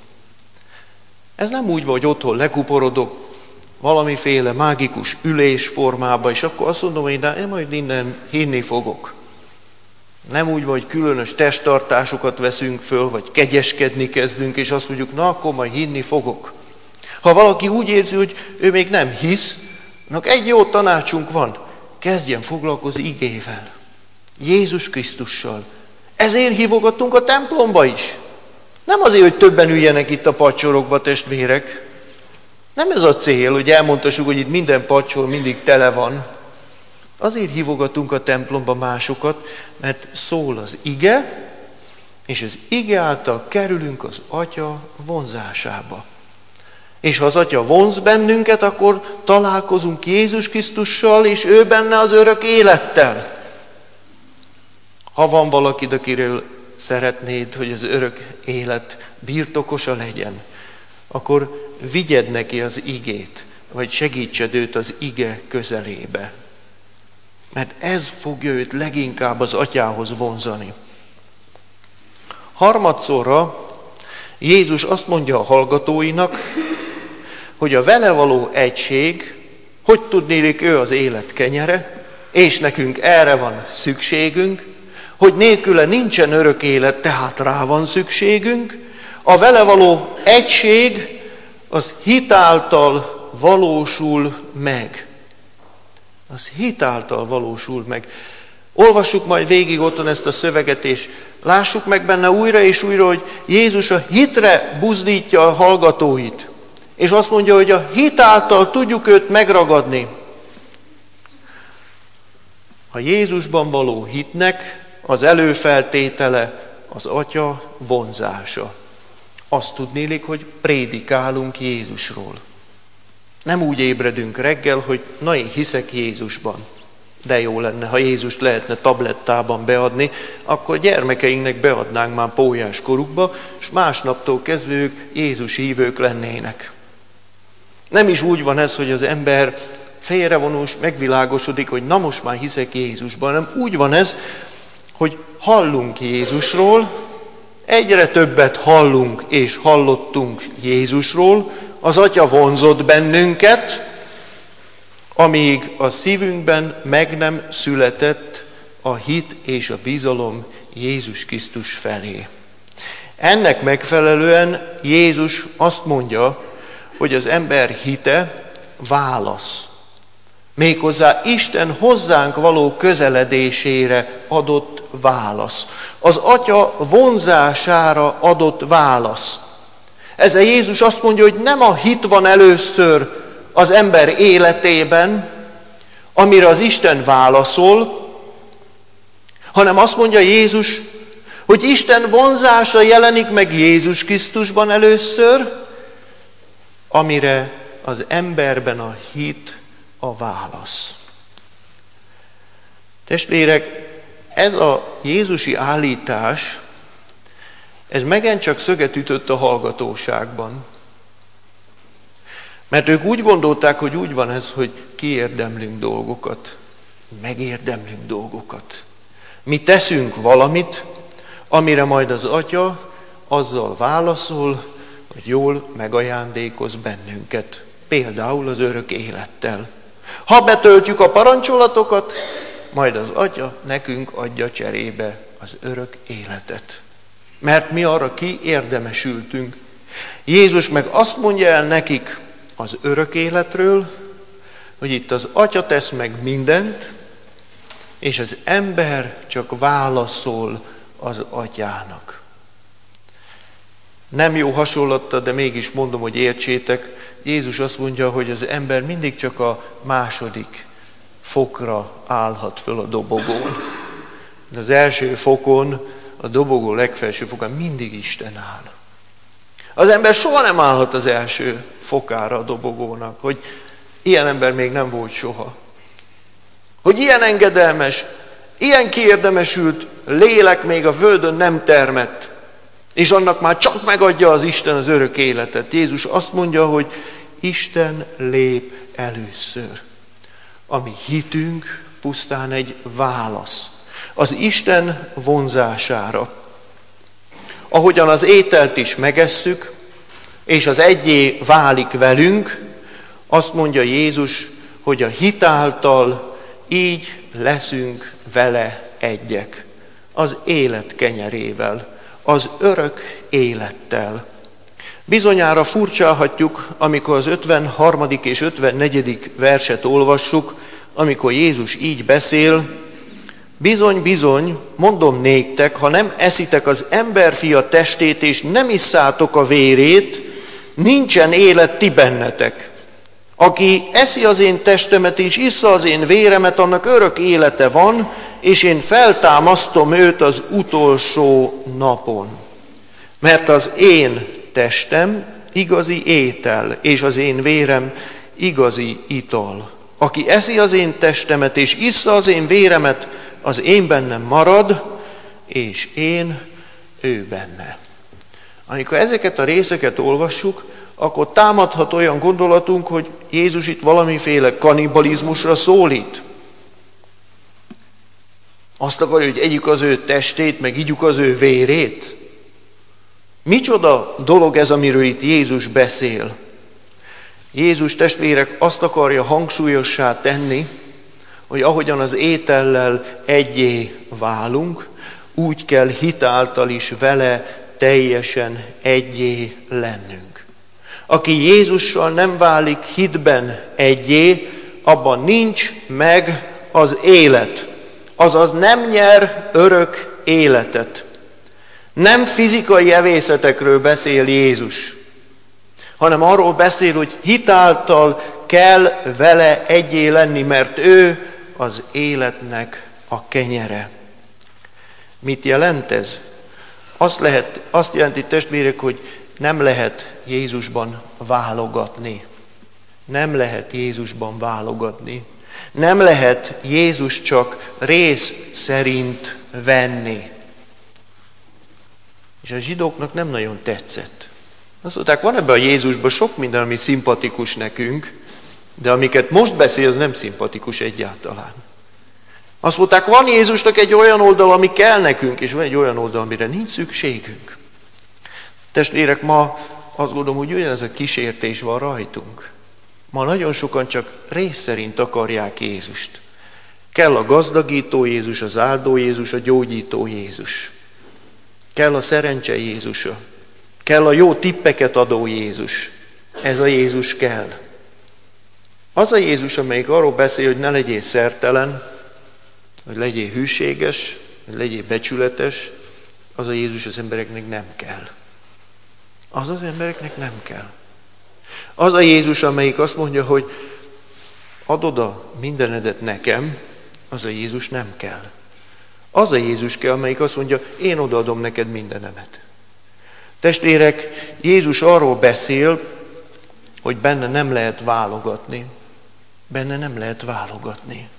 Ez nem úgy van, hogy otthon lekuporodok valamiféle mágikus ülés formába, és akkor azt mondom, hogy én majd innen hinni fogok. Nem úgy van, hogy különös testtartásokat veszünk föl, vagy kegyeskedni kezdünk, és azt mondjuk, na akkor majd hinni fogok. Ha valaki úgy érzi, hogy ő még nem hisz, annak egy jó tanácsunk van, kezdjen foglalkozni igével, Jézus Krisztussal. Ezért hívogatunk a templomba is. Nem azért, hogy többen üljenek itt a padsorokba, testvérek. Nem ez a cél, hogy elmondhassuk, hogy itt minden padsor mindig tele van. Azért hívogatunk a templomba másokat, mert szól az ige, és az ige által kerülünk az Atya vonzásába. És ha az Atya vonz bennünket, akkor találkozunk Jézus Krisztussal, és ő benne az örök élettel. Ha van valaki, akiről szeretnéd, hogy az örök élet birtokosa legyen, akkor vigyed neki az igét, vagy segítsed őt az ige közelébe. Mert ez fogja őt leginkább az Atyához vonzani. Harmadszorra Jézus azt mondja a hallgatóinak, hogy a vele való egység, hogy tudnélik ő az élet kenyere, és nekünk erre van szükségünk, hogy nélküle nincsen örök élet, tehát rá van szükségünk. A vele való egység az hit által valósul meg. Az hit által valósul meg. Olvassuk majd végig otthon ezt a szöveget, és lássuk meg benne újra és újra, hogy Jézus a hitre buzdítja a hallgatóit. És azt mondja, hogy a hit által tudjuk őt megragadni. A Jézusban való hitnek az előfeltétele az Atya vonzása. Azt tudnélik, hogy prédikálunk Jézusról. Nem úgy ébredünk reggel, hogy na én hiszek Jézusban. De jó lenne, ha Jézust lehetne tablettában beadni, akkor gyermekeinknek beadnánk már pólyás korukba, és másnaptól kezdve ők Jézus hívők lennének. Nem is úgy van ez, hogy az ember félrevonul és megvilágosodik, hogy na most már hiszek Jézusban, hanem úgy van ez, hogy hallunk Jézusról, egyre többet hallunk és hallottunk Jézusról, az Atya vonzott bennünket, amíg a szívünkben meg nem született a hit és a bizalom Jézus Krisztus felé. Ennek megfelelően Jézus azt mondja, hogy az ember hite válasz. Méghozzá Isten hozzánk való közeledésére adott válasz. Az Atya vonzására adott válasz. Ezzel Jézus azt mondja, hogy nem a hit van először az ember életében, amire az Isten válaszol, hanem azt mondja Jézus, hogy Isten vonzása jelenik meg Jézus Krisztusban először, amire az emberben a hit a válasz. Testvérek, ez a jézusi állítás, ez megencsak szöget ütött a hallgatóságban. Mert ők úgy gondolták, hogy úgy van ez, hogy kiérdemlünk dolgokat, megérdemlünk dolgokat. Mi teszünk valamit, amire majd az Atya azzal válaszol, hogy jól megajándékoz bennünket. Például az örök élettel. Ha betöltjük a parancsolatokat, majd az Atya nekünk adja cserébe az örök életet. Mert mi arra kiérdemesültünk. Jézus meg azt mondja el nekik az örök életről, hogy itt az Atya tesz meg mindent, és az ember csak válaszol az Atyának. Nem jó hasonlattal, de mégis mondom, hogy értsétek. Jézus azt mondja, hogy az ember mindig csak a második fokra állhat föl a dobogón. De az első fokon, a dobogó legfelső fokán mindig Isten áll. Az ember soha nem állhat az első fokára a dobogónak, hogy ilyen ember még nem volt soha. Hogy ilyen engedelmes, ilyen kiérdemesült lélek még a földön nem termett, és annak már csak megadja az Isten az örök életet. Jézus azt mondja, hogy Isten lép először. A mi hitünk pusztán egy válasz az Isten vonzására. Ahogyan az ételt is megesszük, és az egyé válik velünk, azt mondja Jézus, hogy a hit által így leszünk vele egyek. Az élet kenyerével, az örök élettel. Bizonyára furcsálhatjuk, amikor az 53. és 54. verset olvassuk, amikor Jézus így beszél: bizony, bizony, mondom néktek, ha nem eszitek az emberfia testét, és nem isszátok a vérét, nincsen élet ti bennetek. Aki eszi az én testemet és issza az én véremet, annak örök élete van, és én feltámasztom őt az utolsó napon. Mert az én testem igazi étel, és az én vérem igazi ital. Aki eszi az én testemet és issza az én véremet, az én bennem marad, és én ő benne. Amikor ezeket a részeket olvassuk, akkor támadhat olyan gondolatunk, hogy Jézus itt valamiféle kannibalizmusra szólít. Azt akarja, hogy együk az ő testét, meg igyuk az ő vérét. Micsoda dolog ez, amiről itt Jézus beszél? Jézus, testvérek, azt akarja hangsúlyossá tenni, hogy ahogyan az étellel egyé válunk, úgy kell hitáltal is vele teljesen egyé lennünk. Aki Jézussal nem válik hitben egyé, abban nincs meg az élet. Azaz nem nyer örök életet. Nem fizikai evészetekről beszél Jézus, hanem arról beszél, hogy hitáltal kell vele egyé lenni, mert ő az életnek a kenyere. Mit jelent ez? Azt jelenti, testvérek, hogy nem lehet Jézusban válogatni. Nem lehet Jézusban válogatni. Nem lehet Jézus csak rész szerint venni. És a zsidóknak nem nagyon tetszett. Azt mondták, van ebben a Jézusban sok minden, ami szimpatikus nekünk, de amiket most beszél, az nem szimpatikus egyáltalán. Azt mondták, van Jézusnak egy olyan oldal, ami kell nekünk, és van egy olyan oldal, amire nincs szükségünk. Testvérek, ma azt gondolom, hogy ugyanez a kísértés van rajtunk. Ma nagyon sokan csak rész szerint akarják Jézust. Kell a gazdagító Jézus, az áldó Jézus, a gyógyító Jézus. Kell a szerencse Jézusa. Kell a jó tippeket adó Jézus. Ez a Jézus kell. Az a Jézus, amelyik arról beszél, hogy ne legyél szertelen, hogy legyél hűséges, hogy legyél becsületes, az a Jézus az embereknek nem kell. Az az embereknek nem kell. Az a Jézus, amelyik azt mondja, hogy add oda mindenedet nekem, az a Jézus nem kell. Az a Jézus kell, amelyik azt mondja, én odaadom neked mindenemet. Testvérek, Jézus arról beszél, hogy benne nem lehet válogatni. Benne nem lehet válogatni.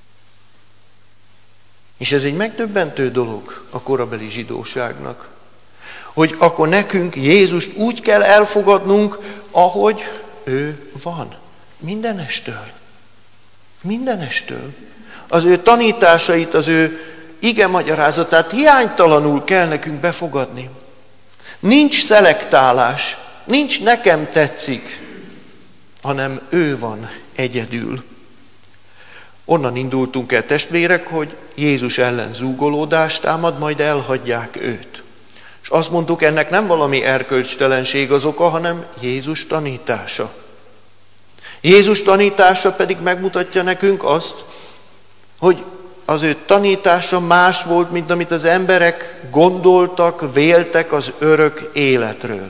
És ez egy megdöbbentő dolog a korabeli zsidóságnak, hogy akkor nekünk Jézust úgy kell elfogadnunk, ahogy ő van. Mindenestől. Mindenestől. Az ő tanításait, az ő ige magyarázatát hiánytalanul kell nekünk befogadni. Nincs szelektálás, nincs nekem tetszik, hanem ő van egyedül. Onnan indultunk el, testvérek, hogy Jézus ellen zúgolódást támad, majd elhagyják őt. És azt mondtuk, ennek nem valami erkölcstelenség az oka, hanem Jézus tanítása. Jézus tanítása pedig megmutatja nekünk azt, hogy az ő tanítása más volt, mint amit az emberek gondoltak, véltek az örök életről.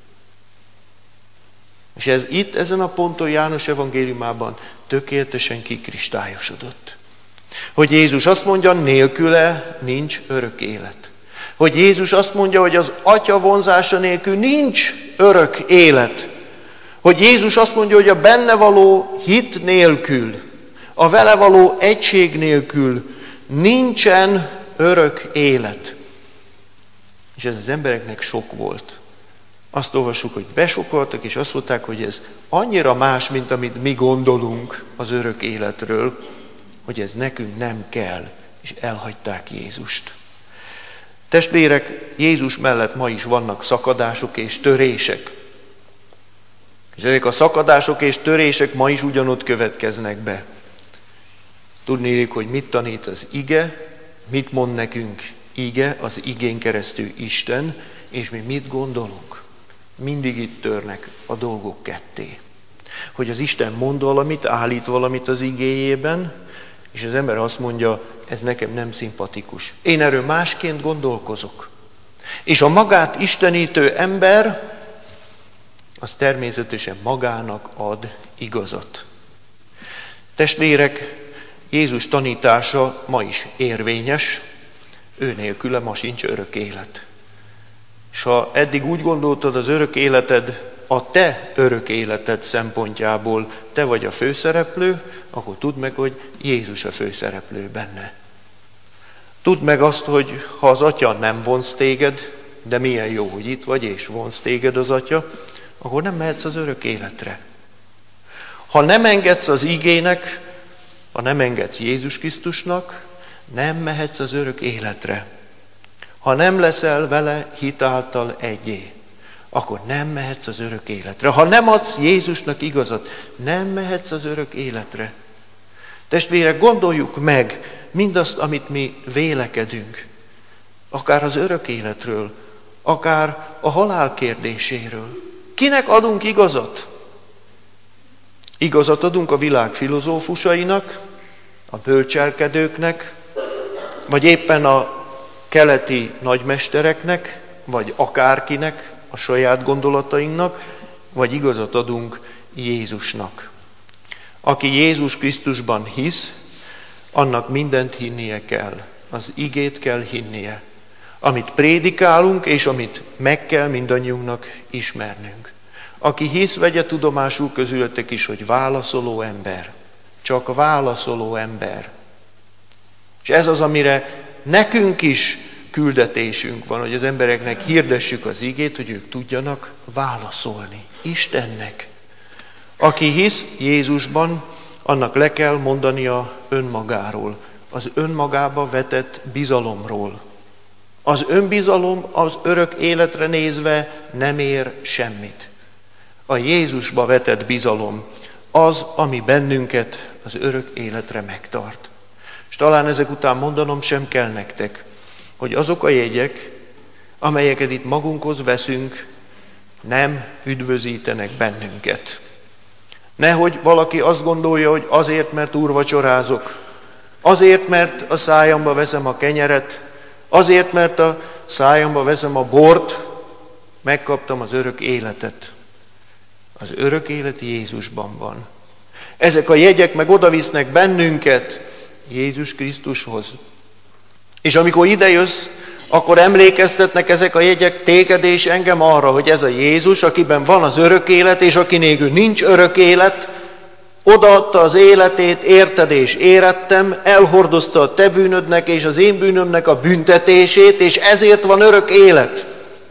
És ez itt, ezen a ponton János evangéliumában tökéletesen kikristályosodott. Hogy Jézus azt mondja, nélküle nincs örök élet. Hogy Jézus azt mondja, hogy az Atya vonzása nélkül nincs örök élet. Hogy Jézus azt mondja, hogy a benne való hit nélkül, a vele való egység nélkül nincsen örök élet. És ez az embereknek sok volt. Azt olvassuk, hogy besokoltak, és azt mondták, hogy ez annyira más, mint amit mi gondolunk az örök életről, hogy ez nekünk nem kell, és elhagyták Jézust. Testvérek, Jézus mellett ma is vannak szakadások és törések. És ezek a szakadások és törések ma is ugyanott következnek be. Tudnélik, hogy mit tanít az ige, mit mond nekünk ige, az igén keresztül Isten, és mi mit gondolunk. Mindig itt törnek a dolgok ketté. Hogy az Isten mond valamit, állít valamit az igéjében, és az ember azt mondja, ez nekem nem szimpatikus. Én erről másként gondolkozok. És a magát istenítő ember, az természetesen magának ad igazat. Testvérek, Jézus tanítása ma is érvényes, ő nélküle ma sincs örök élet. És ha eddig úgy gondoltad az örök életed, a te örök életed szempontjából te vagy a főszereplő, akkor tudd meg, hogy Jézus a főszereplő benne. Tudd meg azt, hogy ha az Atya nem vonz téged, de milyen jó, hogy itt vagy, és vonz téged az Atya, akkor nem mehetsz az örök életre. Ha nem engedsz az igének, ha nem engedsz Jézus Krisztusnak, nem mehetsz az örök életre. Ha nem leszel vele hitáltal egyé, akkor nem mehetsz az örök életre. Ha nem adsz Jézusnak igazat, nem mehetsz az örök életre. Testvérek, gondoljuk meg mindazt, amit mi vélekedünk, akár az örök életről, akár a halál kérdéséről. Kinek adunk igazat? Igazat adunk a világ filozófusainak, a bölcselkedőknek, vagy éppen a keleti nagymestereknek, vagy akárkinek, a saját gondolatainknak, vagy igazat adunk Jézusnak. Aki Jézus Krisztusban hisz, annak mindent hinnie kell. Az igét kell hinnie. Amit prédikálunk, és amit meg kell mindannyiunknak ismernünk. Aki hisz, vegye tudomásul közületek is, hogy válaszoló ember. Csak válaszoló ember. És ez az, amire nekünk is küldetésünk van, hogy az embereknek hirdessük az igét, hogy ők tudjanak válaszolni Istennek. Aki hisz Jézusban, annak le kell mondania önmagáról, az önmagába vetett bizalomról. Az önbizalom az örök életre nézve nem ér semmit. A Jézusba vetett bizalom az, ami bennünket az örök életre megtart. És talán ezek után mondanom sem kell nektek, hogy azok a jegyek, amelyeket itt magunkhoz veszünk, nem üdvözítenek bennünket. Nehogy valaki azt gondolja, hogy azért, mert úrvacsorázok, azért, mert a szájamba veszem a kenyeret, azért, mert a szájamba veszem a bort, megkaptam az örök életet. Az örök élet Jézusban van. Ezek a jegyek meg odavisznek bennünket Jézus Krisztushoz. És amikor idejössz, akkor emlékeztetnek ezek a jegyek téged és engem arra, hogy ez a Jézus, akiben van az örök élet, és aki nélkül nincs örök élet, odaadta az életét, érted és érettem, elhordozta a te bűnödnek és az én bűnömnek a büntetését, és ezért van örök élet.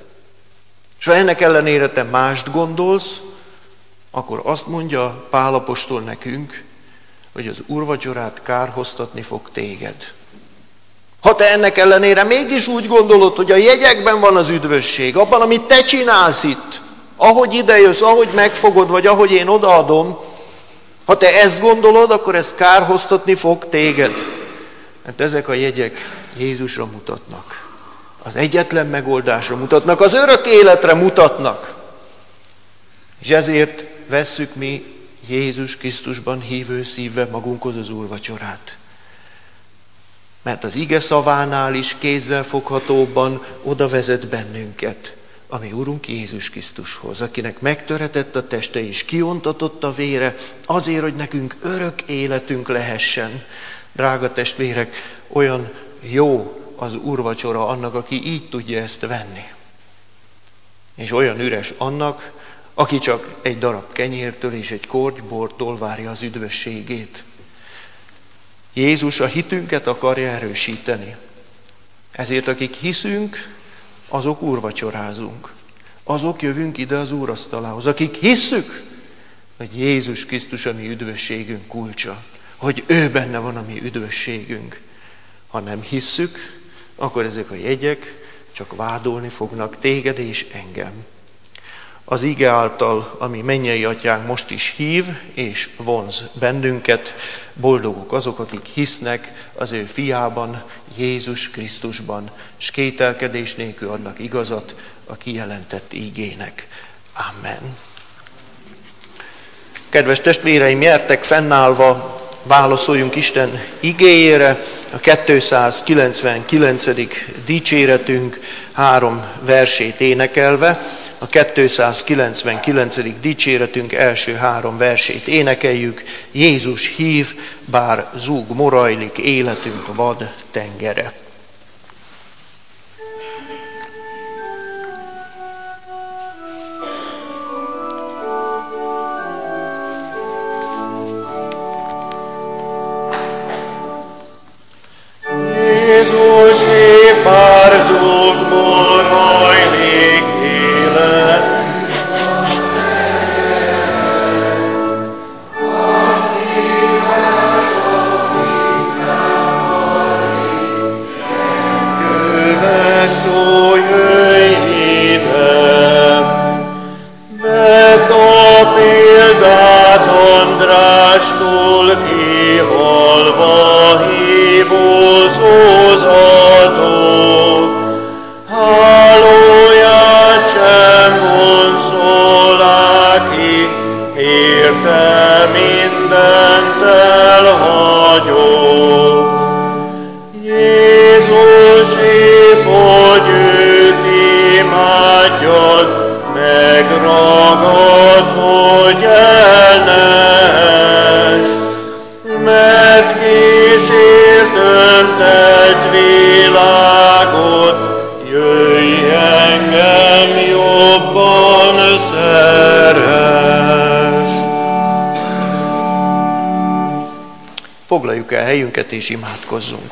És ha ennek ellenére te mást gondolsz, akkor azt mondja Pál apostol nekünk, hogy az úrvacsorát kárhoztatni fog téged. Ha te ennek ellenére mégis úgy gondolod, hogy a jegyekben van az üdvösség, abban, amit te csinálsz itt, ahogy idejössz, ahogy megfogod, vagy ahogy én odaadom, ha te ezt gondolod, akkor ez kárhoztatni fog téged. Mert ezek a jegyek Jézusra mutatnak. Az egyetlen megoldásra mutatnak, az örök életre mutatnak. És ezért vesszük mi Jézus Krisztusban hívő szívvel magunkhoz az úrvacsorát. Mert az ige szavánál is kézzelfoghatóbban oda vezet bennünket, ami Urunk Jézus Krisztushoz, akinek megtöretett a teste és kiontatott a vére, azért, hogy nekünk örök életünk lehessen. Drága testvérek, olyan jó az úrvacsora annak, aki így tudja ezt venni. És olyan üres annak, aki csak egy darab kenyértől és egy korty bortól várja az üdvösségét. Jézus a hitünket akarja erősíteni. Ezért akik hiszünk, azok úrvacsorázunk. Azok jövünk ide az úrasztalához. Akik hisszük, hogy Jézus Krisztus a mi üdvösségünk kulcsa. Hogy ő benne van a mi üdvösségünk. Ha nem hisszük, akkor ezek a jegyek csak vádolni fognak téged és engem. Az ige által, ami mennyei atyánk most is hív és vonz bennünket, boldogok azok, akik hisznek az ő fiában, Jézus Krisztusban, s kételkedés nélkül adnak igazat a kijelentett ígének. Amen. Kedves testvéreim, gyertek fennállva, válaszoljunk Isten igéjére, a 299. dicséretünk 3 versét énekelve, a 299. dicséretünk első 3 versét énekeljük. Jézus hív, bár zúg morajlik életünk vad tengere. Jézus hív, bár zúg morajlik élet. Kövessó, jöjj ide, vedd a példát Andrástól kihalva hívózózatok. Hálóját sem vonszolá ki, érte mindent elhagyok. Jézus épp, hogy őt imádjad, megragad, hogy el ne ess, mert kísértöm tett világot, jöjj engem jobban szeress. Foglaljuk el helyünket és imádkozzunk.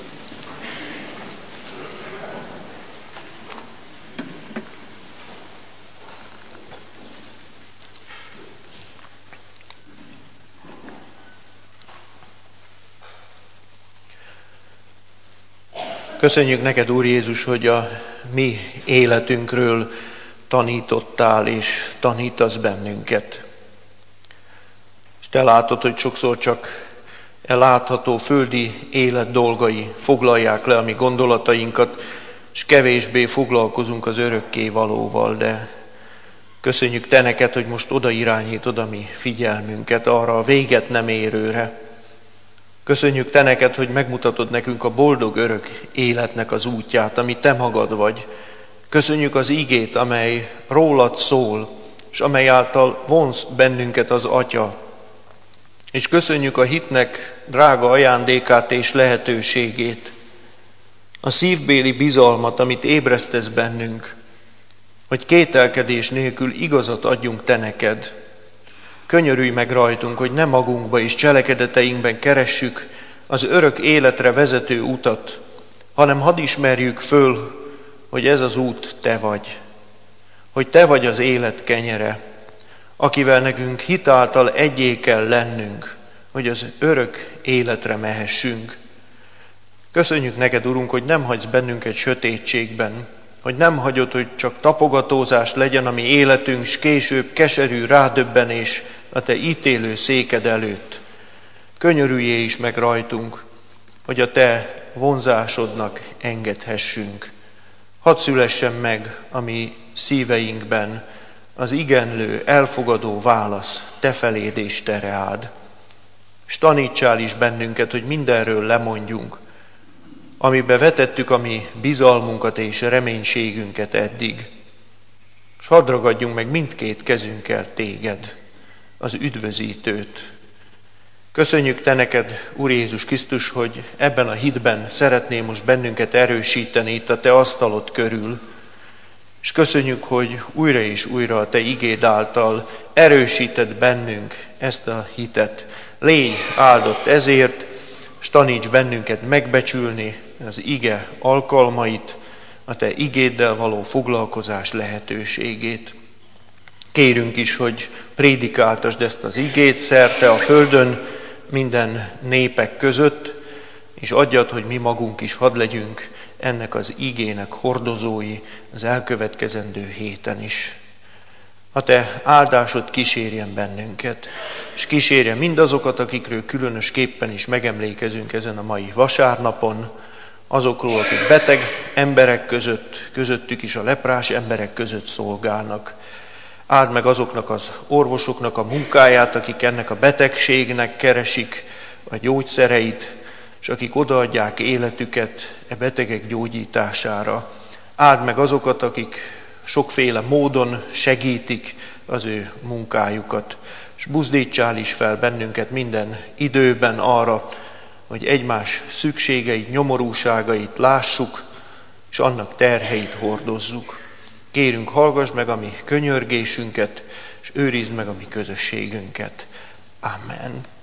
Köszönjük neked, Úr Jézus, hogy a mi életünkről tanítottál és tanítasz bennünket. És te látod, hogy sokszor csak látható földi élet dolgai foglalják le a mi gondolatainkat, és kevésbé foglalkozunk az örökké valóval, de köszönjük te neked, hogy most oda irányítod a mi figyelmünket arra a véget nem érőre. Köszönjük te neked, hogy megmutatod nekünk a boldog örök életnek az útját, ami te magad vagy. Köszönjük az ígét, amely rólad szól, és amely által vonz bennünket az Atya. És köszönjük a hitnek drága ajándékát és lehetőségét, a szívbéli bizalmat, amit ébresztesz bennünk, hogy kételkedés nélkül igazat adjunk te neked. Könyörülj meg rajtunk, hogy ne magunkba és cselekedeteinkben keressük az örök életre vezető utat, hanem hadd ismerjük föl, hogy ez az út te vagy. Hogy te vagy az élet kenyere, akivel nekünk hitáltal egyé kell lennünk, hogy az örök életre mehessünk. Köszönjük neked, Urunk, hogy nem hagysz bennünket sötétségben, hogy nem hagyod, hogy csak tapogatózás legyen a mi életünk, s később keserű rádöbbenés a te ítélő széked előtt. Könyörüljél is meg rajtunk, hogy a te vonzásodnak engedhessünk. Hadd szülessen meg a mi szíveinkben az igenlő, elfogadó válasz te feléd és te reád. S tanítsál is bennünket, hogy mindenről lemondjunk, amibe vetettük a mi bizalmunkat és reménységünket eddig. S hadd ragadjunk meg mindkét kezünkkel téged, az üdvözítőt. Köszönjük te neked, Úr Jézus Krisztus, hogy ebben a hitben szeretnél most bennünket erősíteni itt a te asztalod körül. És köszönjük, hogy újra és újra a te igéd által erősíted bennünk ezt a hitet. Légy áldott ezért, és taníts bennünket megbecsülni az ige alkalmait, a te igéddel való foglalkozás lehetőségét. Kérünk is, hogy prédikáltasd ezt az igét szerte a földön, minden népek között, és adjad, hogy mi magunk is hadd legyünk ennek az igének hordozói az elkövetkezendő héten is. A te áldásod kísérjen bennünket, és kísérje mindazokat, akikről különösképpen is megemlékezünk ezen a mai vasárnapon, azokról, akik beteg emberek között, közöttük is a leprás emberek között szolgálnak. Áld meg azoknak az orvosoknak a munkáját, akik ennek a betegségnek keresik a gyógyszereit, és akik odaadják életüket e betegek gyógyítására. Áld meg azokat, akik sokféle módon segítik az ő munkájukat, és buzdítsál is fel bennünket minden időben arra, hogy egymás szükségeit, nyomorúságait lássuk, és annak terheit hordozzuk. Kérünk, hallgass meg a mi könyörgésünket, és őrizd meg a mi közösségünket. Amen.